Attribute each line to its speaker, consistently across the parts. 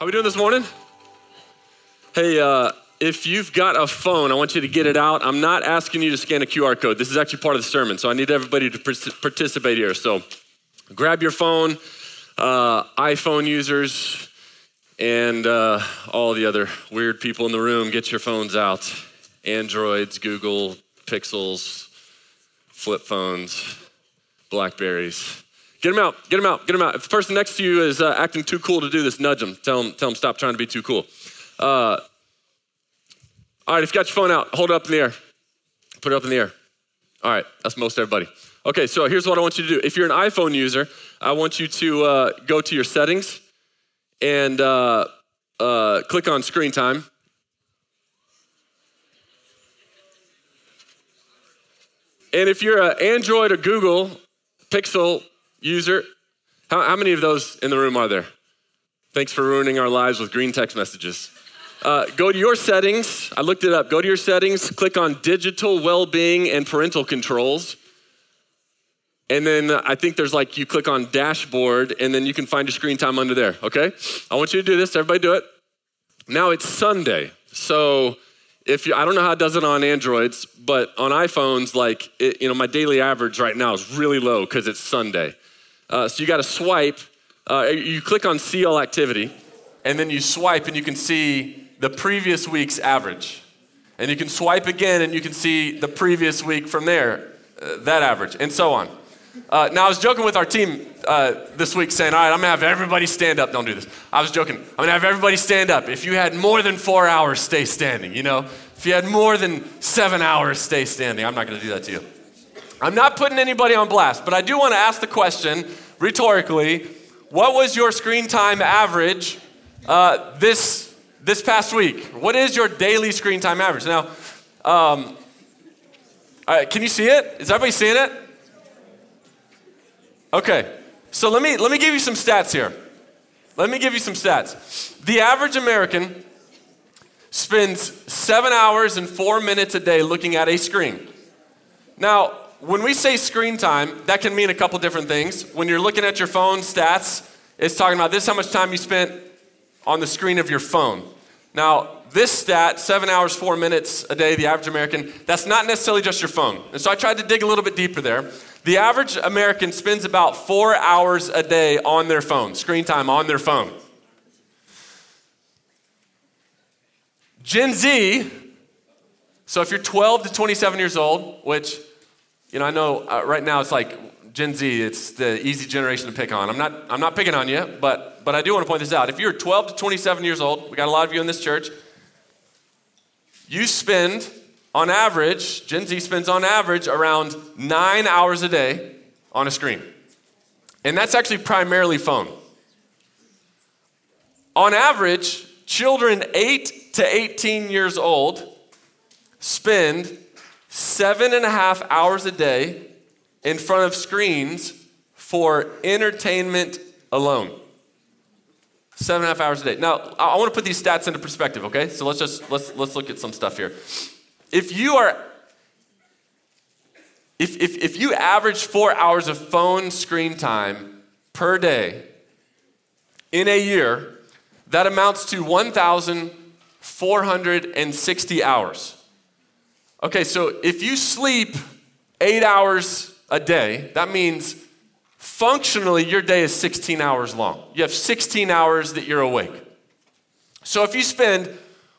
Speaker 1: How we doing this morning? Hey, if you've got a phone, I want you to get it out. I'm not asking you to scan a QR code. This is actually part of the sermon, so I need everybody to participate here. So grab your phone, iPhone users, and all the other weird people in the room, get your phones out. Androids, Google, Pixels, flip phones, Blackberries. Get them out, get them out, get them out. If the person next to you is acting too cool to do this, nudge them. Tell them stop trying to be too cool. All right, if you got your phone out, hold it up in the air. Put it up in the air. All right, that's most everybody. Okay, so here's what I want you to do. If you're an iPhone user, I want you to go to your settings and click on screen time. And if you're an Android or Google Pixel user, how many of those in the room are there? Thanks for ruining our lives with green text messages. Go to your settings. I looked it up. Go to your settings, click on digital well-being and parental controls. And then I think there's you click on dashboard, and then you can find your screen time under there, okay? I want you to do this. Everybody do it. Now it's Sunday. So I don't know how it does it on Androids, but on iPhones, my daily average right now is really low because it's Sunday. So you got to swipe. You click on see all activity, and then you swipe, and you can see the previous week's average. And you can swipe again, and you can see the previous week from there, that average, and so on. Now, I was joking with our team this week saying, all right, I'm going to have everybody stand up. Don't do this. I was joking. I'm going to have everybody stand up. If you had more than 4 hours, stay standing, If you had more than 7 hours, stay standing. I'm not going to do that to you. I'm not putting anybody on blast, but I do want to ask the question, rhetorically, what was your screen time average this past week? What is your daily screen time average? Now, can you see it? Is everybody seeing it? Okay, so let me give you some stats here. Let me give you some stats. The average American spends 7 hours and 4 minutes a day looking at a screen. Now, when we say screen time, that can mean a couple different things. When you're looking at your phone stats, it's talking about this is how much time you spent on the screen of your phone. Now, this stat, 7 hours, 4 minutes a day, the average American, that's not necessarily just your phone. And so I tried to dig a little bit deeper there. The average American spends about 4 hours a day on their phone, screen time on their phone. Gen Z, so if you're 12 to 27 years old, which, I know right now it's Gen Z, it's the easy generation to pick on. I'm not picking on you, but I do want to point this out. If you're 12 to 27 years old, we got a lot of you in this church, you spend, on average, Gen Z spends on average around 9 hours a day on a screen. And that's actually primarily phone. On average, children 8 to 18 years old spend 7.5 hours a day in front of screens for entertainment alone. 7.5 hours a day. Now, I want to put these stats into perspective, okay? So let's look at some stuff here. If you average 4 hours of phone screen time per day in a year, that amounts to 1,460 hours. Okay, so if you sleep 8 hours a day, that means functionally your day is 16 hours long. You have 16 hours that you're awake. So if you spend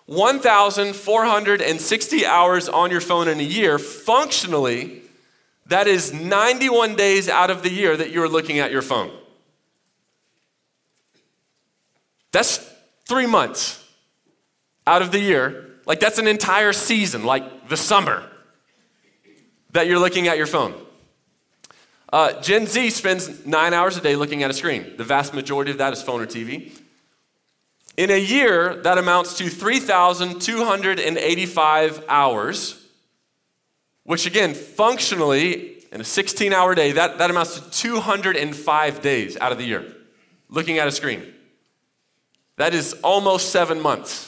Speaker 1: 1,460 hours on your phone in a year, functionally, that is 91 days out of the year that you're looking at your phone. That's 3 months out of the year. That's an entire season, like the summer, that you're looking at your phone. Gen Z spends 9 hours a day looking at a screen. The vast majority of that is phone or TV. In a year, that amounts to 3,285 hours, which again, functionally, in a 16-hour day, that amounts to 205 days out of the year looking at a screen. That is almost 7 months.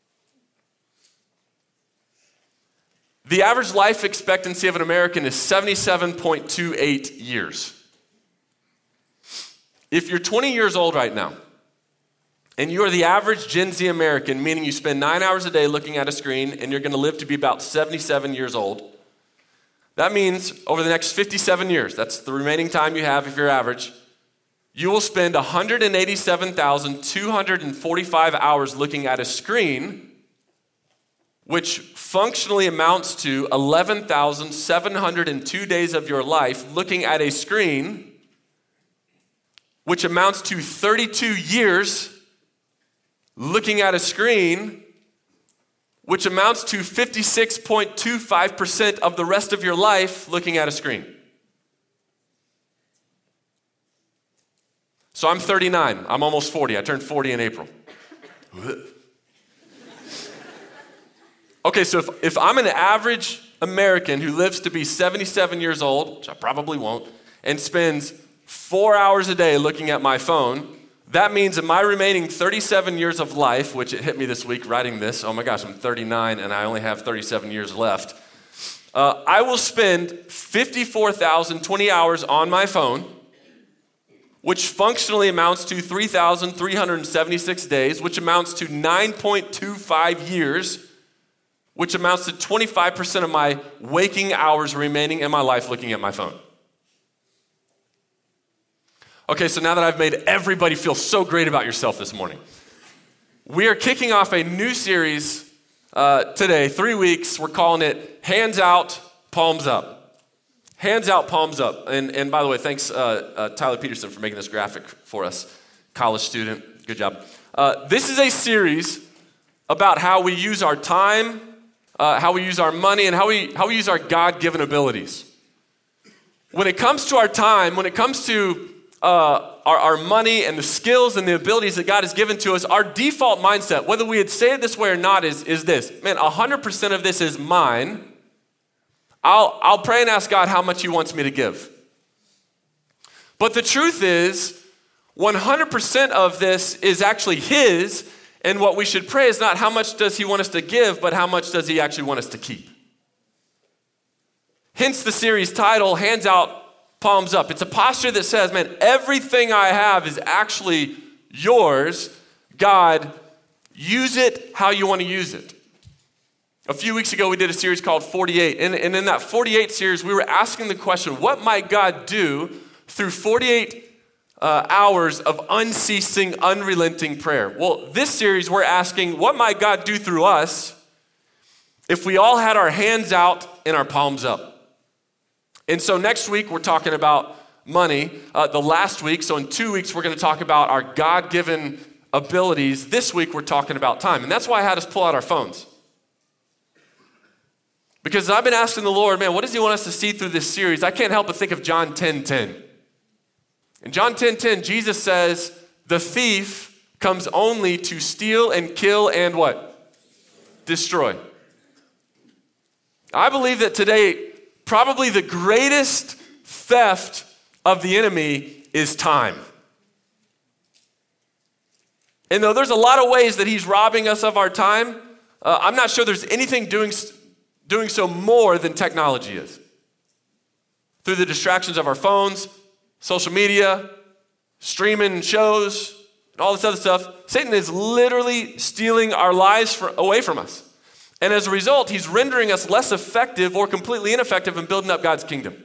Speaker 1: The average life expectancy of an American is 77.28 years. If you're 20 years old right now, and you are the average Gen Z American, meaning you spend 9 hours a day looking at a screen and you're gonna live to be about 77 years old, that means over the next 57 years, that's the remaining time you have if you're average, you will spend 187,245 hours looking at a screen, which functionally amounts to 11,702 days of your life looking at a screen, which amounts to 32 years looking at a screen, which amounts to 56.25% of the rest of your life looking at a screen. So I'm 39. I'm almost 40. I turned 40 in April. Okay, so if I'm an average American who lives to be 77 years old, which I probably won't, and spends 4 hours a day looking at my phone, that means in my remaining 37 years of life, which it hit me this week writing this, oh my gosh, I'm 39 and I only have 37 years left, I will spend 54,020 hours on my phone, which functionally amounts to 3,376 days, which amounts to 9.25 years, which amounts to 25% of my waking hours remaining in my life looking at my phone. Okay, so now that I've made everybody feel so great about yourself this morning, we are kicking off a new series today, 3 weeks. We're calling it Hands Out, Palms Up. Hands out, palms up. And by the way, thanks Tyler Peterson for making this graphic for us. College student, good job. This is a series about how we use our time, how we use our money, and how we use our God-given abilities. When it comes to our time, when it comes to our money and the skills and the abilities that God has given to us, our default mindset, whether we would say it this way or not, is this. Man, 100% of this is mine. I'll pray and ask God how much he wants me to give. But the truth is, 100% of this is actually his, and what we should pray is not how much does he want us to give, but how much does he actually want us to keep. Hence the series title, Hands Out, Palms Up. It's a posture that says, man, everything I have is actually yours. God, use it how you want to use it. A few weeks ago, we did a series called 48. And in that 48 series, we were asking the question, what might God do through 48 hours of unceasing, unrelenting prayer? Well, this series, we're asking, what might God do through us if we all had our hands out and our palms up? And so next week, we're talking about money. The last week, so in 2 weeks, we're going to talk about our God-given abilities. This week, we're talking about time. And that's why I had us pull out our phones. Because I've been asking the Lord, man, what does he want us to see through this series? I can't help but think of John 10:10. In John 10:10, Jesus says, the thief comes only to steal and kill and what? Destroy. I believe that today, probably the greatest theft of the enemy is time. And though there's a lot of ways that he's robbing us of our time, I'm not sure there's anything doing so more than technology is. Through the distractions of our phones, social media, streaming shows, and all this other stuff, Satan is literally stealing our lives away from us. And as a result, he's rendering us less effective or completely ineffective in building up God's kingdom.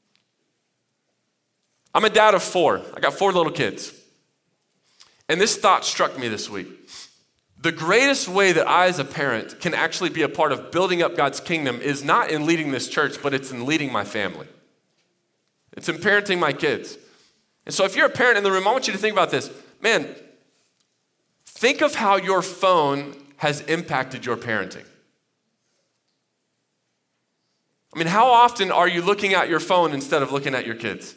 Speaker 1: I'm a dad of 4. I got 4 little kids. And this thought struck me this week. The greatest way that I as a parent can actually be a part of building up God's kingdom is not in leading this church, but it's in leading my family. It's in parenting my kids. And so if you're a parent in the room, I want you to think about this. Man, think of how your phone has impacted your parenting. I mean, how often are you looking at your phone instead of looking at your kids?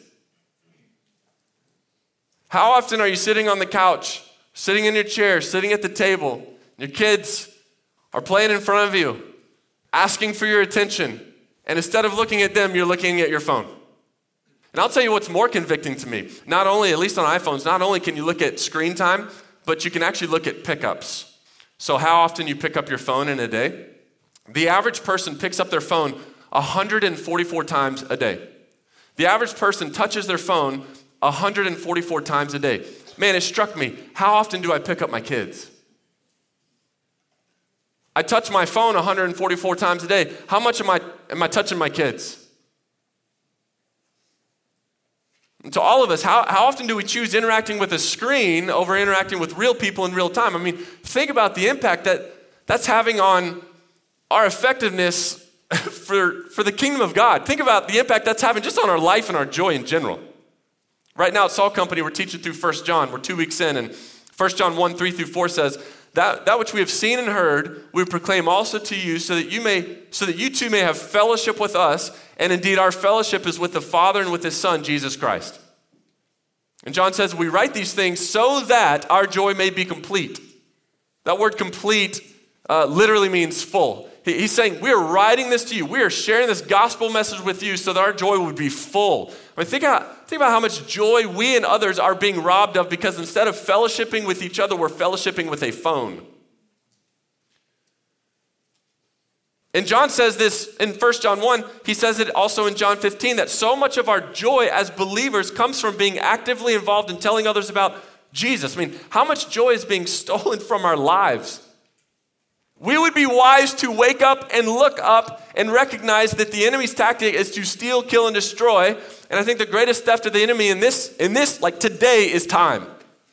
Speaker 1: How often are you sitting on the couch, sitting in your chair, sitting at the table, your kids are playing in front of you, asking for your attention, and instead of looking at them, you're looking at your phone? And I'll tell you what's more convicting to me. Not only, at least on iPhones, not only can you look at screen time, but you can actually look at pickups. So how often you pick up your phone in a day? The average person picks up their phone 144 times a day. The average person touches their phone 144 times a day. man, it struck me. How often do I pick up my kids? I touch my phone 144 times a day. How much am I touching my kids? And to all of us, how often do we choose interacting with a screen over interacting with real people in real time? I mean, think about the impact that's having on our effectiveness for the kingdom of God. Think about the impact that's having just on our life and our joy in general. Right now at Salt Company, we're teaching through 1 John. We're 2 weeks in, and 1 John 1, 3 through 4 says, that which we have seen and heard, we proclaim also to you, so that you too may have fellowship with us, and indeed our fellowship is with the Father and with his Son, Jesus Christ. And John says, we write these things so that our joy may be complete. That word complete literally means full. He's saying, we are writing this to you. We are sharing this gospel message with you so that our joy would be full. I mean, think about how much joy we and others are being robbed of because instead of fellowshipping with each other, we're fellowshipping with a phone. And John says this in 1 John 1. He says it also in John 15, that so much of our joy as believers comes from being actively involved in telling others about Jesus. I mean, how much joy is being stolen from our lives? We would be wise to wake up and look up and recognize that the enemy's tactic is to steal, kill, and destroy. And I think the greatest theft of the enemy in this, like today, is time.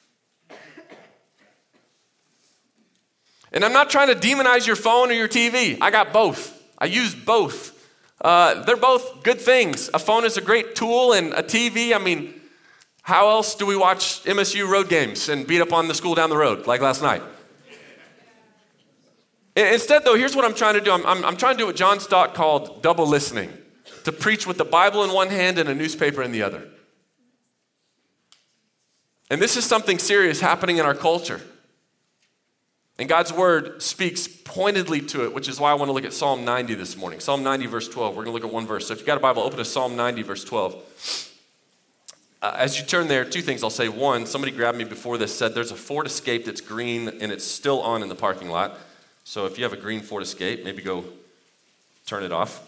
Speaker 1: And I'm not trying to demonize your phone or your TV. I got both. I use both. They're both good things. A phone is a great tool, and a TV, I mean, how else do we watch MSU road games and beat up on the school down the road like last night? Instead, though, here's what I'm trying to do. I'm trying to do what John Stott called double listening, to preach with the Bible in one hand and a newspaper in the other. And this is something serious happening in our culture. And God's word speaks pointedly to it, which is why I want to look at Psalm 90 this morning. Psalm 90, verse 12. We're going to look at one verse. So if you've got a Bible, open to Psalm 90, verse 12. As you turn there, two things I'll say. One, somebody grabbed me before this, said there's a Ford Escape that's green and it's still on in the parking lot. So if you have a green Ford Escape, maybe go turn it off.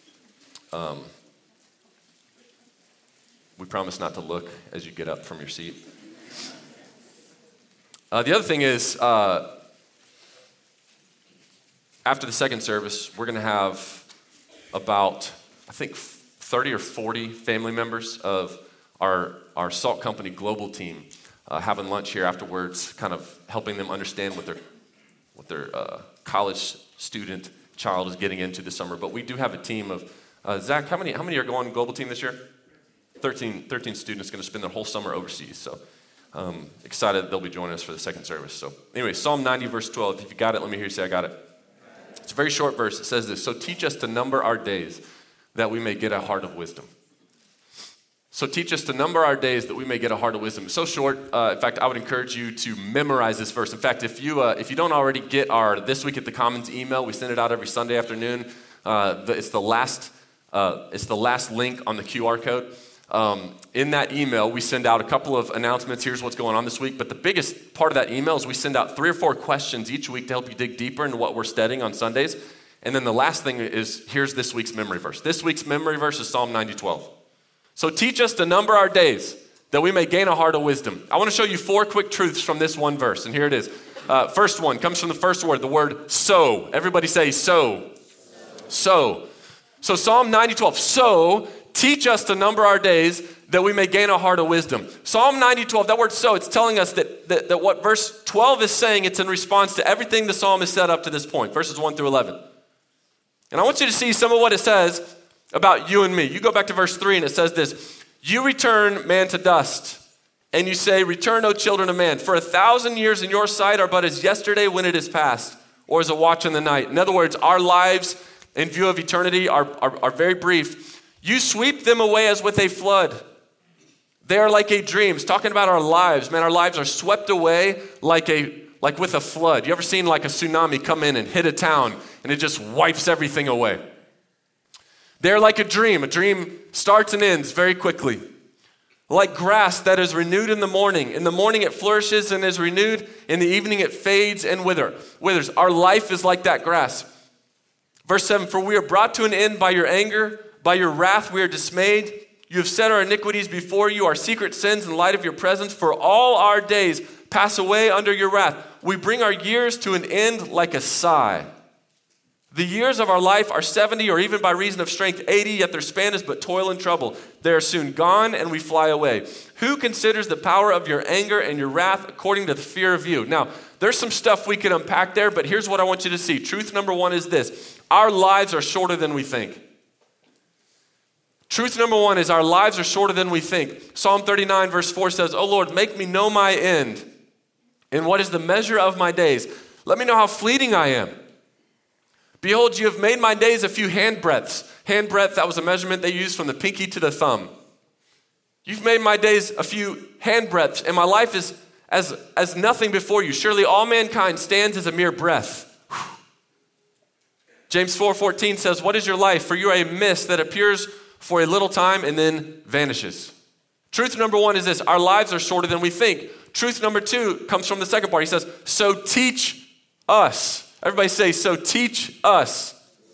Speaker 1: We promise not to look as you get up from your seat. The other thing is, after the second service, we're going to have about, I think, 30 or 40 family members of our Salt Company global team having lunch here afterwards, kind of helping them understand what their college student child is getting into this summer. But we do have a team of, Zach, how many are going global team this year? 13 students going to spend their whole summer overseas. So excited that they'll be joining us for the second service. So anyway, Psalm 90, verse 12. If you got it, let me hear you say, I got it. It's a very short verse. It says this: so teach us to number our days that we may get a heart of wisdom. So teach us to number our days that we may get a heart of wisdom. It's so short. In fact, I would encourage you to memorize this verse. In fact, if you don't already get our This Week at the Commons email, we send it out every Sunday afternoon. It's the last link on the QR code. In that email, we send out a couple of announcements. Here's what's going on this week. But the biggest part of that email is we send out 3 or 4 questions each week to help you dig deeper into what we're studying on Sundays. And then the last thing is, here's this week's memory verse. This week's memory verse is Psalm 90:12. So teach us to number our days that we may gain a heart of wisdom. I want to show you 4 quick truths from this one verse. And here it is. First one comes from the first word, the word so. Everybody say so. So Psalm 90:12. So teach us to number our days that we may gain a heart of wisdom. Psalm 90:12, that word so, it's telling us that what verse 12 is saying, it's in response to everything the psalm has said up to this point, verses 1 through 11. And I want you to see some of what it says about you and me. You go back to verse 3 and it says this: you return man to dust, and you say, return, O children of man. For 1,000 years in your sight are but as yesterday when it is past, or as a watch in the night. In other words, our lives in view of eternity are very brief. You sweep them away as with a flood. They are like a dream. It's talking about our lives. Man, our lives are swept away like with a flood. You ever seen like a tsunami come in and hit a town and it just wipes everything away? They're like a dream. A dream starts and ends very quickly. Like grass that is renewed in the morning. In the morning it flourishes and is renewed. In the evening it fades and withers. Our life is like that grass. Verse 7, for we are brought to an end by your anger. By your wrath we are dismayed. You have set our iniquities before you, our secret sins in light of your presence. For all our days pass away under your wrath. We bring our years to an end like a sigh. The years of our life are 70, or even by reason of strength 80, yet their span is but toil and trouble. They are soon gone, and we fly away. Who considers the power of your anger and your wrath according to the fear of you? Now, there's some stuff we can unpack there, but here's what I want you to see. Truth number one is this: our lives are shorter than we think. Truth number one is our lives are shorter than we think. Psalm 39 verse 4 says, "O Lord, make me know my end, and what is the measure of my days? Let me know how fleeting I am. Behold, you have made my days a few handbreadths." Handbreadth, that was a measurement they used from the pinky to the thumb. You've made my days a few handbreadths, and my life is as nothing before you. Surely all mankind stands as a mere breath. Whew. James 4:14 says, "What is your life? For you are a mist that appears for a little time and then vanishes." Truth number one is this: our lives are shorter than we think. Truth number two comes from the second part. He says, "So teach us." Everybody say, "So teach us."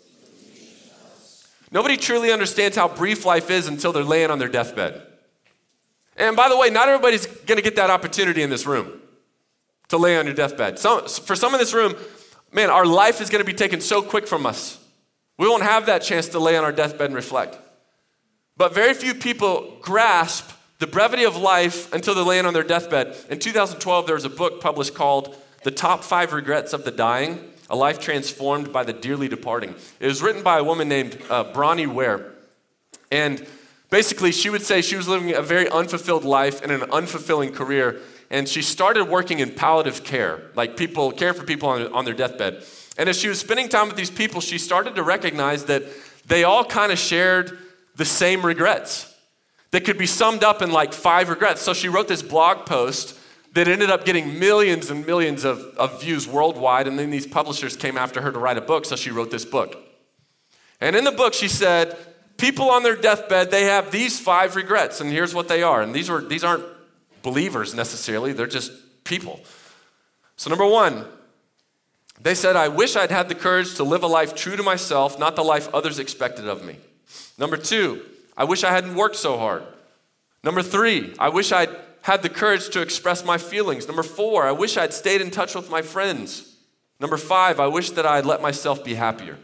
Speaker 1: Nobody truly understands how brief life is until they're laying on their deathbed. And by the way, not everybody's going to get that opportunity in this room to lay on your deathbed. For some in this room, man, our life is going to be taken so quick from us. We won't have that chance to lay on our deathbed and reflect. But very few people grasp the brevity of life until they're laying on their deathbed. In 2012, there was a book published called "The Top 5 Regrets of the Dying: A Life Transformed by the Dearly Departing." It was written by a woman named Bronnie Ware. And basically, she would say she was living a very unfulfilled life and an unfulfilling career. And she started working in palliative care, like caring for people on their deathbed. And as she was spending time with these people, she started to recognize that they all kind of shared the same regrets that could be summed up in like 5 regrets. So she wrote this blog post that ended up getting millions and millions of views worldwide, and then these publishers came after her to write a book, so she wrote this book. And in the book, she said, people on their deathbed, they have these 5 regrets, and here's what they are. And these aren't believers necessarily, they're just people. So number 1, they said, "I wish I'd had the courage to live a life true to myself, not the life others expected of me." Number 2, "I wish I hadn't worked so hard." Number 3, "I wish I'd had the courage to express my feelings." Number 4, "I wish I'd stayed in touch with my friends." Number 5, "I wish that I'd let myself be happier."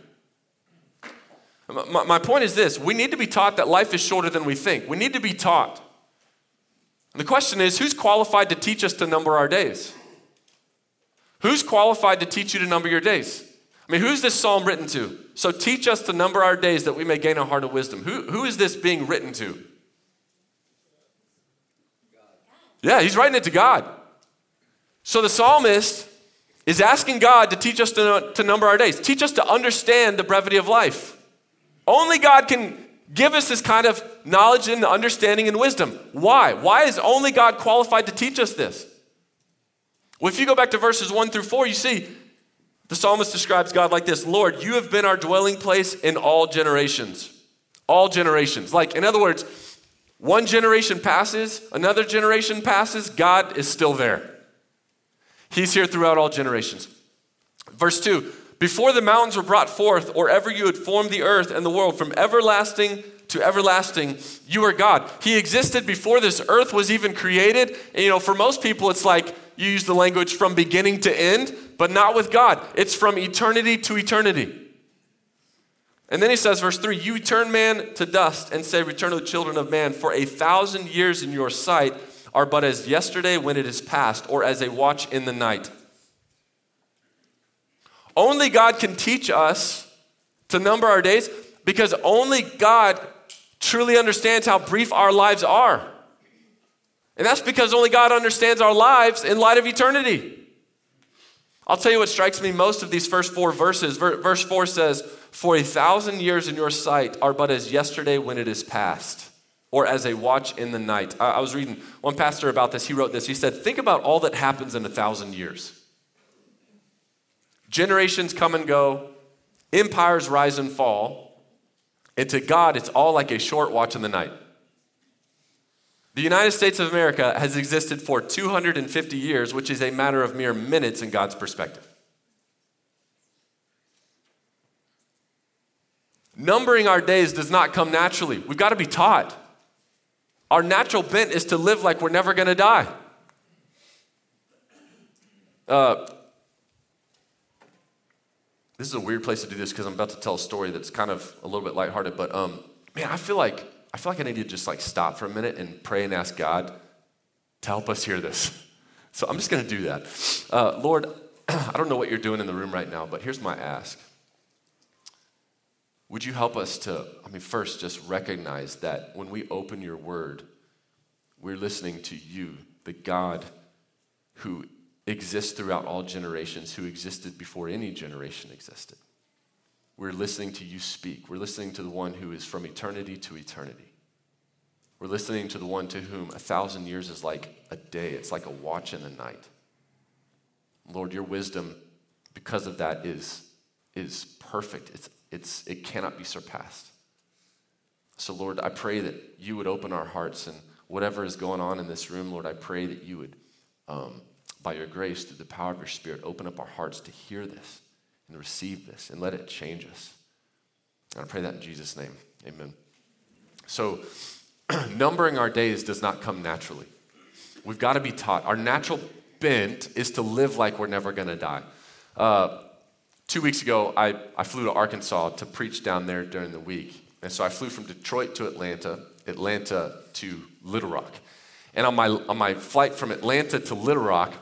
Speaker 1: My point is this: we need to be taught that life is shorter than we think. We need to be taught. And the question is, who's qualified to teach us to number our days? Who's qualified to teach you to number your days? I mean, who's this psalm written to? "So teach us to number our days that we may gain a heart of wisdom." Who is this being written to? Yeah, he's writing it to God. So the psalmist is asking God to teach us to number our days. Teach us to understand the brevity of life. Only God can give us this kind of knowledge and understanding and wisdom. Why? Why is only God qualified to teach us this? Well, if you go back to verses 1 through 4, you see the psalmist describes God like this: "Lord, you have been our dwelling place in all generations." All generations. Like, in other words, one generation passes, another generation passes, God is still there. He's here throughout all generations. Verse 2, "Before the mountains were brought forth, or ever you had formed the earth and the world, from everlasting to everlasting, you are God." He existed before this earth was even created. And for most people, it's like you use the language from beginning to end, but not with God. It's from eternity to eternity. And then he says, verse 3, "You turn man to dust and say, return to the children of man. For 1,000 years in your sight are but as yesterday when it is past, or as a watch in the night." Only God can teach us to number our days, because only God truly understands how brief our lives are. And that's because only God understands our lives in light of eternity. I'll tell you what strikes me most of these first 4 verses. Verse 4 says, "For 1,000 years in your sight are but as yesterday when it is past, or as a watch in the night." I was reading one pastor about this. He wrote this. He said, think about all that happens in 1,000 years. Generations come and go, empires rise and fall, and to God, it's all like a short watch in the night. The United States of America has existed for 250 years, which is a matter of mere minutes in God's perspective. Numbering our days does not come naturally. We've got to be taught. Our natural bent is to live like we're never going to die. This is a weird place to do this because I'm about to tell a story that's kind of a little bit lighthearted, but man, I feel like I need to just like stop for a minute and pray and ask God to help us hear this. So I'm just going to do that. Lord, I don't know what you're doing in the room right now, but here's my ask. Would you help us to, first just recognize that when we open your word, we're listening to you, the God who exists throughout all generations, who existed before any generation existed. We're listening to you speak. We're listening to the one who is from eternity to eternity. We're listening to the one to whom 1,000 years is like a day. It's like a watch in the night. Lord, your wisdom, because of that, is perfect. It cannot be surpassed. So, Lord, I pray that you would open our hearts, and whatever is going on in this room, Lord, I pray that you would, by your grace, through the power of your Spirit, open up our hearts to hear this and receive this and let it change us. And I pray that in Jesus' name. Amen. So, numbering our days does not come naturally. We've got to be taught. Our natural bent is to live like we're never going to die. 2 weeks ago, I flew to Arkansas to preach down there during the week. And so I flew from Detroit to Atlanta to Little Rock. And on my flight from Atlanta to Little Rock,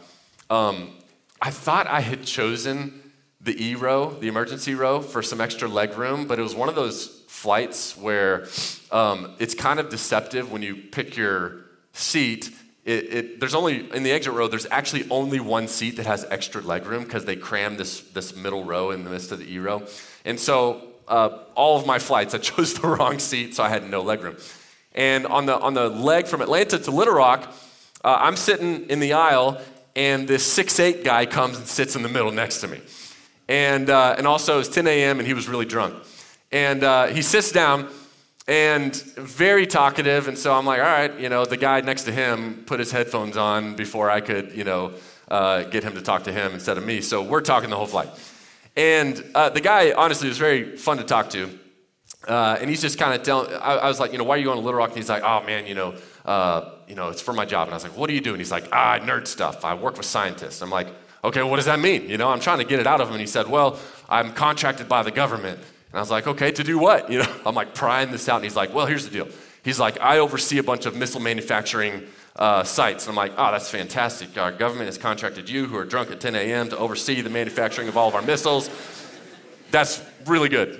Speaker 1: I thought I had chosen the E row, the emergency row, for some extra leg room, but it was one of those flights where it's kind of deceptive when you pick your seat. There's only, in the exit row, there's actually only one seat that has extra leg room because they crammed this middle row in the midst of the E row. And so all of my flights, I chose the wrong seat, so I had no leg room. And on the leg from Atlanta to Little Rock, I'm sitting in the aisle, and this 6'8" guy comes and sits in the middle next to me. And also it's 10 a.m. and he was really drunk. And he sits down and very talkative. And so I'm like, all right, the guy next to him put his headphones on before I could, get him to talk to him instead of me. So we're talking the whole flight. And the guy, honestly, was very fun to talk to. And he's just kind of telling, I was like, why are you going to Little Rock? And he's like, oh man, it's for my job. And I was like, what do you do? And he's like, nerd stuff. I work with scientists. I'm like, okay, what does that mean? I'm trying to get it out of him. And he said, well, I'm contracted by the government. And I was like, okay, to do what? I'm like prying this out. And he's like, well, here's the deal. He's like, I oversee a bunch of missile manufacturing sites. And I'm like, oh, that's fantastic. Our government has contracted you, who are drunk at 10 a.m., to oversee the manufacturing of all of our missiles. That's really good.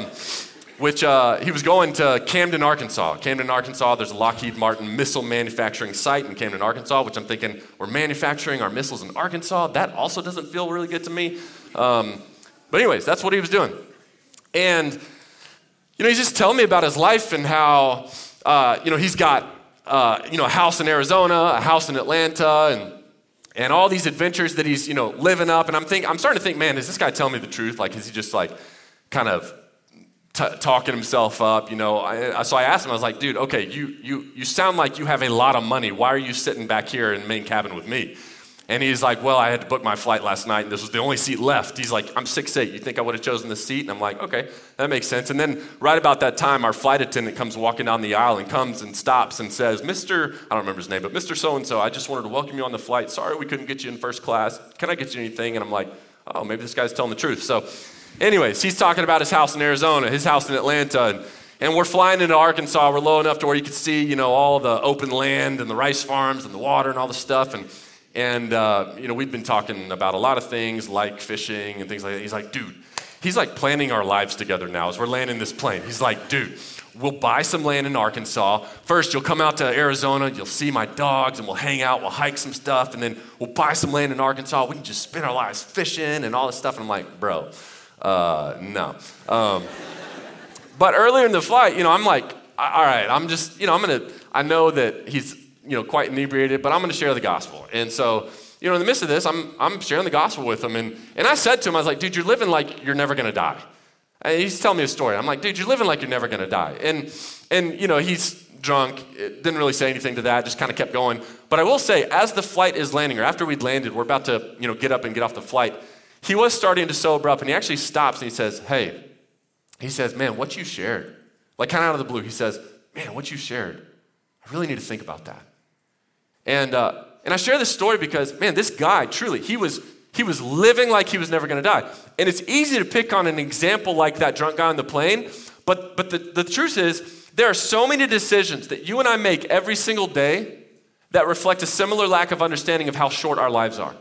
Speaker 1: He was going to Camden, Arkansas. Camden, Arkansas, there's a Lockheed Martin missile manufacturing site in Camden, Arkansas, which I'm thinking, we're manufacturing our missiles in Arkansas? That also doesn't feel really good to me. But anyways, that's what he was doing. And, he's just telling me about his life and how, he's got, a house in Arizona, a house in Atlanta, and all these adventures that he's, living up. And I'm starting to think, man, is this guy telling me the truth? Like, is he just like kind of talking himself up, So I asked him, I was like, dude, okay, you sound like you have a lot of money. Why are you sitting back here in the main cabin with me? And he's like, well, I had to book my flight last night, and this was the only seat left. He's like, I'm 6'8". You think I would have chosen this seat? And I'm like, okay, that makes sense. And then right about that time, our flight attendant comes walking down the aisle and comes and stops and says, Mr., I don't remember his name, but Mr. So-and-so, I just wanted to welcome you on the flight. Sorry we couldn't get you in first class. Can I get you anything? And I'm like, oh, maybe this guy's telling the truth. So anyways, he's talking about his house in Arizona, his house in Atlanta, and we're flying into Arkansas. We're low enough to where you can see, all the open land and the rice farms and the water and all the stuff. And we've been talking about a lot of things like fishing and things like that. He's like, dude, he's like planning our lives together now as we're landing this plane. He's like, dude, we'll buy some land in Arkansas. First, you'll come out to Arizona. You'll see my dogs, and we'll hang out. We'll hike some stuff, and then we'll buy some land in Arkansas. We can just spend our lives fishing and all this stuff. And I'm like, bro, no. But earlier in the flight, I'm like, all right, I'm just, I know that he's, quite inebriated, but I'm going to share the gospel. And so, in the midst of this, I'm sharing the gospel with him. And I said to him, I was like, dude, you're living like you're never going to die. And he's telling me a story. I'm like, dude, you're living like you're never going to die. And he's drunk. Didn't really say anything to that, just kind of kept going. But I will say, as the flight is landing, or after we'd landed, we're about to, get up and get off the flight, he was starting to sober up, and he actually stops and he says, hey, man, what you shared, like kind of out of the blue, he says, man, what you shared,
Speaker 2: I really need to think about that. And I share this story because, man, this guy, truly, he was living like he was never going to die. And it's easy to pick on an example like that drunk guy on the plane, but the truth is, there are so many decisions that you and I make every single day that reflect a similar lack of understanding of how short our lives are.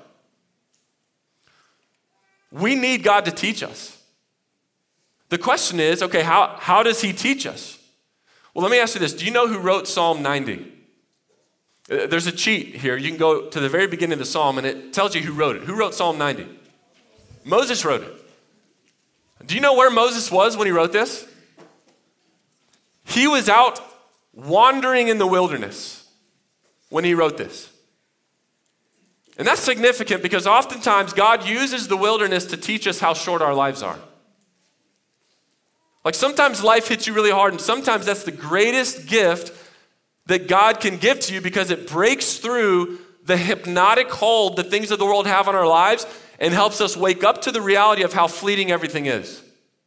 Speaker 2: We need God to teach us. The question is, okay, how does he teach us? Well, let me ask you this. Do you know who wrote Psalm 90? There's a cheat here. You can go to the very beginning of the psalm and it tells you who wrote it. Who wrote Psalm 90? Moses wrote it. Do you know where Moses was when he wrote this? He was out wandering in the wilderness when he wrote this. And that's significant because oftentimes God uses the wilderness to teach us how short our lives are. Like sometimes life hits you really hard, and sometimes that's the greatest gift that God can give to you because it breaks through the hypnotic hold that things of the world have on our lives and helps us wake up to the reality of how fleeting everything is.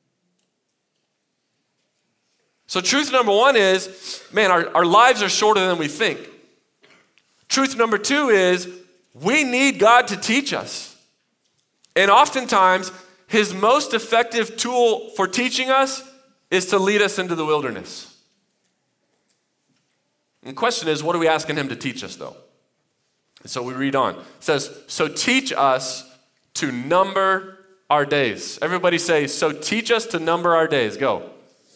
Speaker 2: So truth number one is, man, our lives are shorter than we think. Truth number two is, we need God to teach us. And oftentimes, his most effective tool for teaching us is to lead us into the wilderness. And the question is, what are we asking him to teach us, though? And so we read on. It says, so teach us to number our days. Everybody say, so teach us to number our days. Go.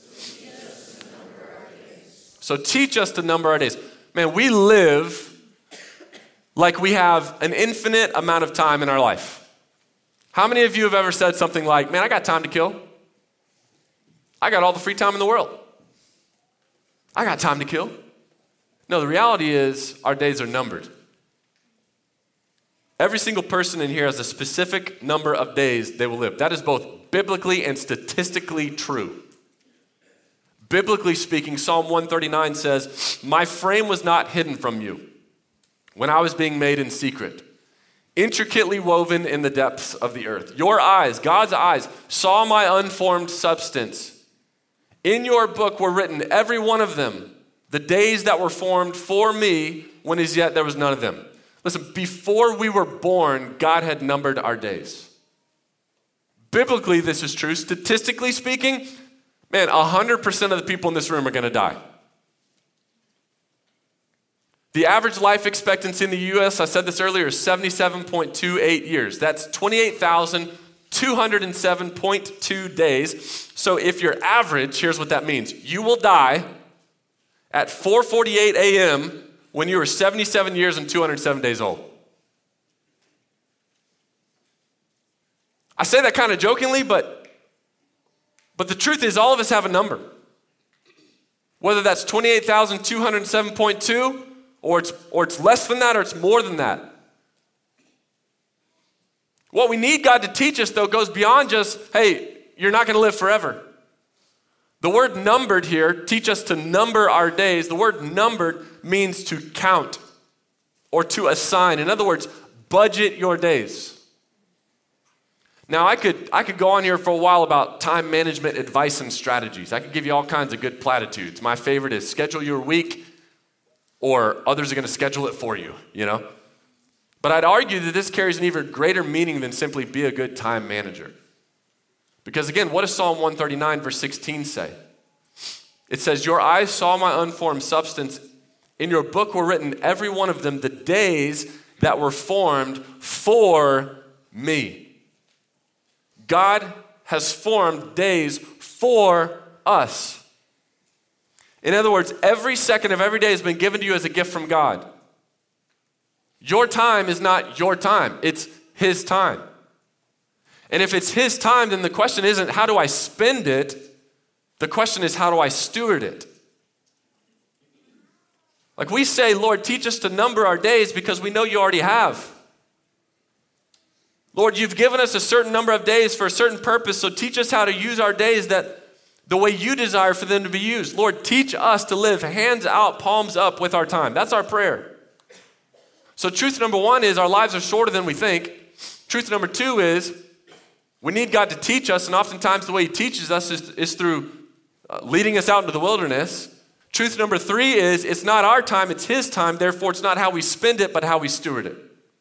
Speaker 2: So teach us to number our days. Man, we live like we have an infinite amount of time in our life. How many of you have ever said something like, man, I got time to kill? I got all the free time in the world. I got time to kill. No, the reality is our days are numbered. Every single person in here has a specific number of days they will live. That is both biblically and statistically true. Biblically speaking, Psalm 139 says, my frame was not hidden from you when I was being made in secret, intricately woven in the depths of the earth. Your eyes, God's eyes, saw my unformed substance. In your book were written, every one of them, the days that were formed for me, when as yet there was none of them. Listen, before we were born, God had numbered our days. Biblically, this is true. Statistically speaking, man, 100% of the people in this room are going to die. The average life expectancy in the U.S., I said this earlier, is 77.28 years. That's 28,207.2 days. So if you're average, here's what that means. You will die at 4:48 a.m. when you are 77 years and 207 days old. I say that kind of jokingly, but the truth is all of us have a number. Whether that's 28,207.2 or it's less than that or it's more than that. What we need God to teach us, though, goes beyond just, hey, you're not going to live forever. The word numbered here, teach us to number our days. The word numbered means to count or to assign. In other words, budget your days. Now, I could go on here for a while about time management advice and strategies. I could give you all kinds of good platitudes. My favorite is schedule your week, or others are going to schedule it for you, you know? But I'd argue that this carries an even greater meaning than simply be a good time manager. Because again, what does Psalm 139 verse 16 say? It says, your eyes saw my unformed substance. In your book were written, every one of them, the days that were formed for me. God has formed days for us. In other words, every second of every day has been given to you as a gift from God. Your time is not your time, it's his time. And if it's his time, then the question isn't how do I spend it? The question is how do I steward it? Like we say, Lord, teach us to number our days because we know you already have. Lord, you've given us a certain number of days for a certain purpose, so teach us how to use our days that the way you desire for them to be used. Lord, teach us to live hands out, palms up with our time. That's our prayer. So truth number one is our lives are shorter than we think. Truth number two is we need God to teach us, and oftentimes the way he teaches us is through leading us out into the wilderness. Truth number 3 is it's not our time, it's his time. Therefore, it's not how we spend it, but how we steward it.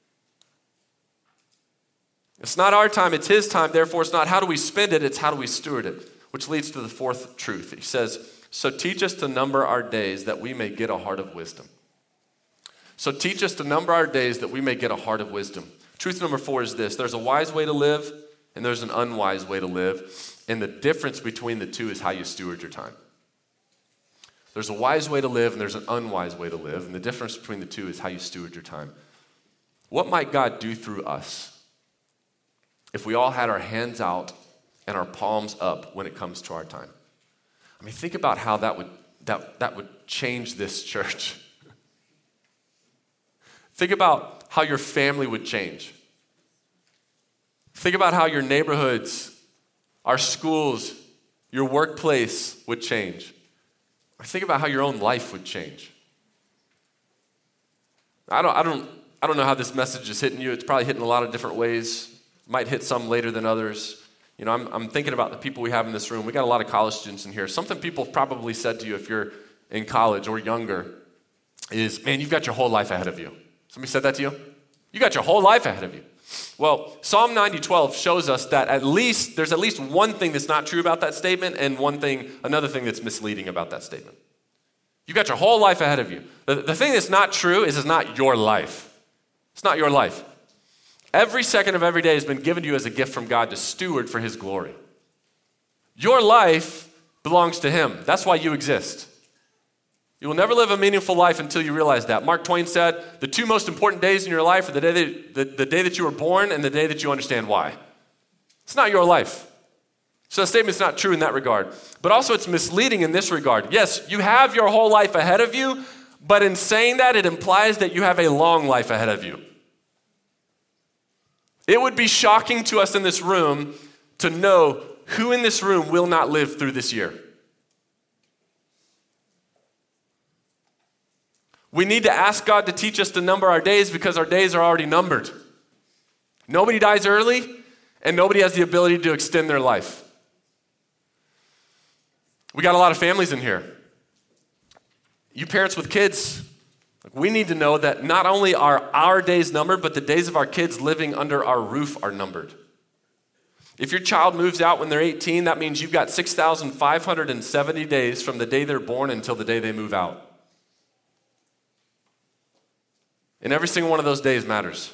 Speaker 2: It's not our time, it's his time. Therefore, it's not how do we spend it, it's how do we steward it. Which leads to the 4th truth. He says, so teach us to number our days that we may get a heart of wisdom. So teach us to number our days that we may get a heart of wisdom. Truth number 4 is this. There's a wise way to live and there's an unwise way to live. And the difference between the two is how you steward your time. There's a wise way to live and there's an unwise way to live. And the difference between the two is how you steward your time. What might God do through us if we all had our hands out and our palms up when it comes to our time? I mean, think about how that would change this church. Think about how your family would change. Think about how your neighborhoods, our schools, your workplace would change. Think about how your own life would change. I don't know how this message is hitting you. It's probably hitting a lot of different ways. Might hit some later than others. You know, I'm thinking about the people we have in this room. We got a lot of college students in here. Something people have probably said to you if you're in college or younger is, man, you've got your whole life ahead of you. Somebody said that to you? You got your whole life ahead of you. Well, Psalm 90:12 shows us that there's at least one thing that's not true about that statement and another thing that's misleading about that statement. You've got your whole life ahead of you. The thing that's not true is it's not your life. It's not your life. Every second of every day has been given to you as a gift from God to steward for his glory. Your life belongs to him. That's why you exist. You will never live a meaningful life until you realize that. Mark Twain said, the 2 most important days in your life are the day that you were born and the day that you understand why. It's not your life. So the statement's not true in that regard. But also it's misleading in this regard. Yes, you have your whole life ahead of you, but in saying that, it implies that you have a long life ahead of you. It would be shocking to us in this room to know who in this room will not live through this year. We need to ask God to teach us to number our days because our days are already numbered. Nobody dies early, and nobody has the ability to extend their life. We got a lot of families in here. You parents with kids, we need to know that not only are our days numbered, but the days of our kids living under our roof are numbered. If your child moves out when they're 18, that means you've got 6,570 days from the day they're born until the day they move out. And every single one of those days matters.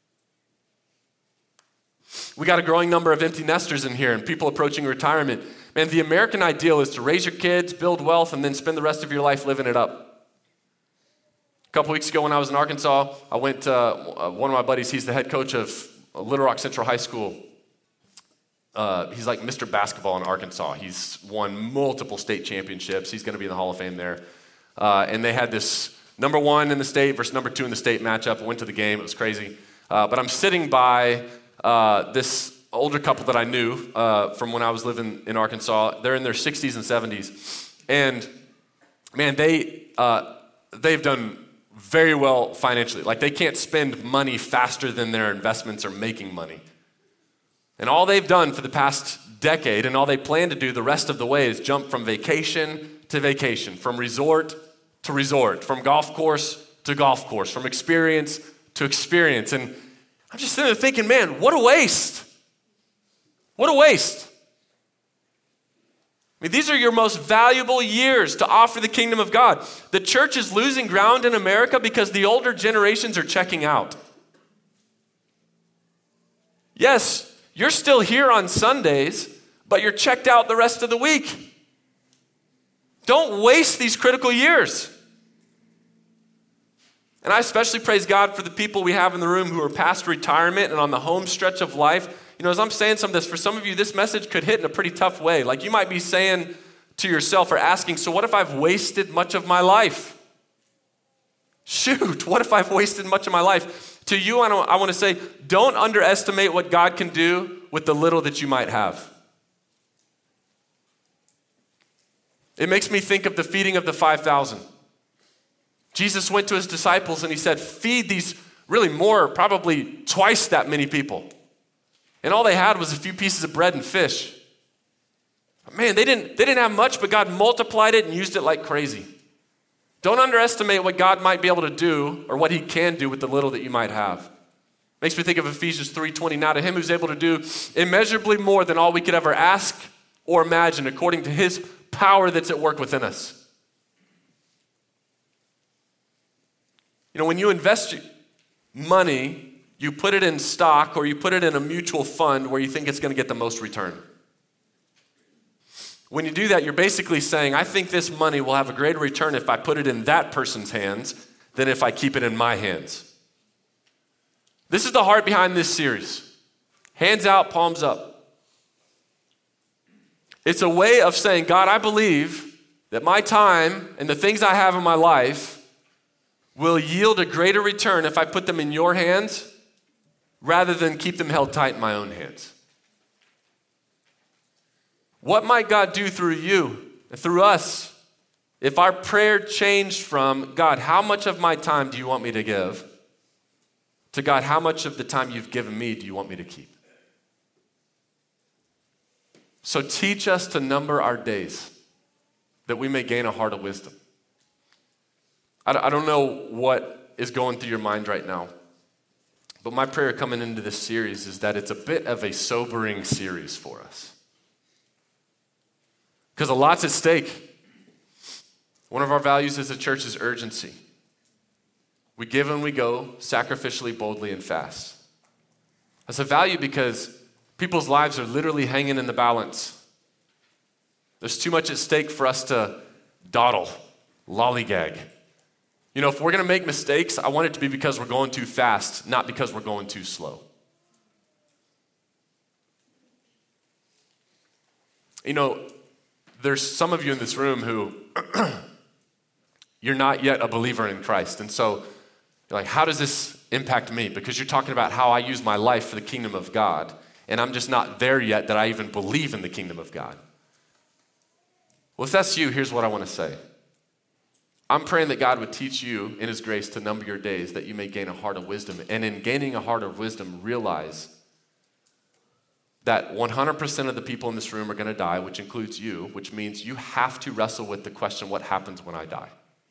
Speaker 2: We got a growing number of empty nesters in here and people approaching retirement. Man, the American ideal is to raise your kids, build wealth, and then spend the rest of your life living it up. A couple weeks ago when I was in Arkansas, I went to one of my buddies, he's the head coach of Little Rock Central High School. He's like Mr. Basketball in Arkansas. He's won multiple state championships. He's going to be in the Hall of Fame there. And they had this number 1 in the state versus number 2 in the state matchup. I went to the game. It was crazy. But I'm sitting by this older couple that I knew from when I was living in Arkansas. They're in their 60s and 70s. And, man, they've done very well financially. Like, they can't spend money faster than their investments are making money. And all they've done for the past decade and all they plan to do the rest of the way is jump from vacation to vacation, from resort to resort, from golf course to golf course, from experience to experience. And I'm just sitting there thinking, man, what a waste. What a waste. I mean, these are your most valuable years to offer the kingdom of God. The church is losing ground in America because the older generations are checking out. Yes, you're still here on Sundays, but you're checked out the rest of the week. Don't waste these critical years. And I especially praise God for the people we have in the room who are past retirement and on the home stretch of life. You know, as I'm saying some of this, for some of you, this message could hit in a pretty tough way. Like, you might be saying to yourself or asking, so what if I've wasted much of my life? Shoot, what if I've wasted much of my life? To you, I want to say, don't underestimate what God can do with the little that you might have. It makes me think of the feeding of the 5,000. Jesus went to his disciples and he said, feed these really more, probably twice that many people. And all they had was a few pieces of bread and fish. Man, they didn't have much, but God multiplied it and used it like crazy. Don't underestimate what God might be able to do or what he can do with the little that you might have. Makes me think of Ephesians 3:20. Now to him who's able to do immeasurably more than all we could ever ask or imagine, according to his power that's at work within us. You know, when you invest money, you put it in stock or you put it in a mutual fund where you think it's going to get the most return. When you do that, you're basically saying, I think this money will have a greater return if I put it in that person's hands than if I keep it in my hands. This is the heart behind this series. Hands out, palms up. It's a way of saying, God, I believe that my time and the things I have in my life will yield a greater return if I put them in your hands rather than keep them held tight in my own hands. What might God do through you and through us if our prayer changed from, God, how much of my time do you want me to give, to God, how much of the time you've given me do you want me to keep? So teach us to number our days that we may gain a heart of wisdom. I don't know what is going through your mind right now, but my prayer coming into this series is that it's a bit of a sobering series for us. Because a lot's at stake. One of our values as a church is urgency. We give and we go, sacrificially, boldly, and fast. That's a value because people's lives are literally hanging in the balance. There's too much at stake for us to dawdle, lollygag. You know, if we're going to make mistakes, I want it to be because we're going too fast, not because we're going too slow. You know, there's some of you in this room who you're not yet a believer in Christ. And so you're like, how does this impact me? Because you're talking about how I use my life for the kingdom of God. And I'm just not there yet that I even believe in the kingdom of God. Well, if that's you, here's what I want to say. I'm praying that God would teach you in his grace to number your days that you may gain a heart of wisdom. And in gaining a heart of wisdom, realize that 100% of the people in this room are going to die, which includes you, which means you have to wrestle with the question, what happens when I die?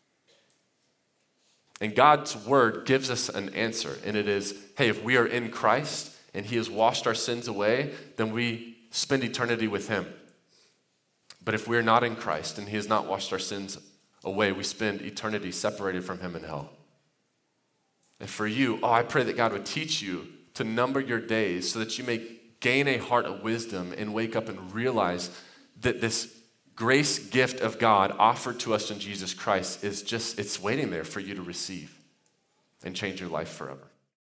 Speaker 2: And God's word gives us an answer, and it is, hey, if we are in Christ and he has washed our sins away, then we spend eternity with him. But if we're not in Christ and he has not washed our sins away, we spend eternity separated from him in hell. And for you, I pray that God would teach you to number your days so that you may gain a heart of wisdom and wake up and realize that this grace gift of God offered to us in Jesus Christ is just, it's waiting there for you to receive and change your life forever.